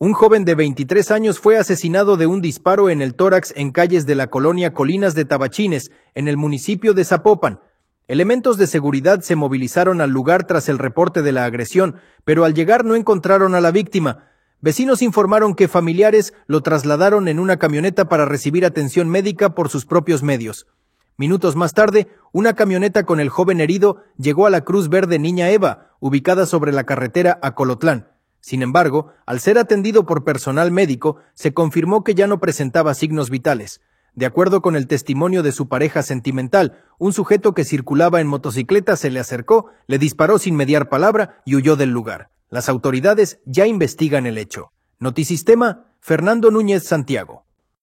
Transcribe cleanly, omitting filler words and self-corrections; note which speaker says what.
Speaker 1: Un joven de 23 años fue asesinado de un disparo en el tórax en calles de la colonia Colinas de Tabachines, en el municipio de Zapopan. Elementos de seguridad se movilizaron al lugar tras el reporte de la agresión, pero al llegar no encontraron a la víctima. Vecinos informaron que familiares lo trasladaron en una camioneta para recibir atención médica por sus propios medios. Minutos más tarde, una camioneta con el joven herido llegó a la Cruz Verde Niña Eva, ubicada sobre la carretera a Colotlán. Sin embargo, al ser atendido por personal médico, se confirmó que ya no presentaba signos vitales. De acuerdo con el testimonio de su pareja sentimental, un sujeto que circulaba en motocicleta se le acercó, le disparó sin mediar palabra y huyó del lugar. Las autoridades ya investigan el hecho. Notisistema, Fernando Núñez, Santiago.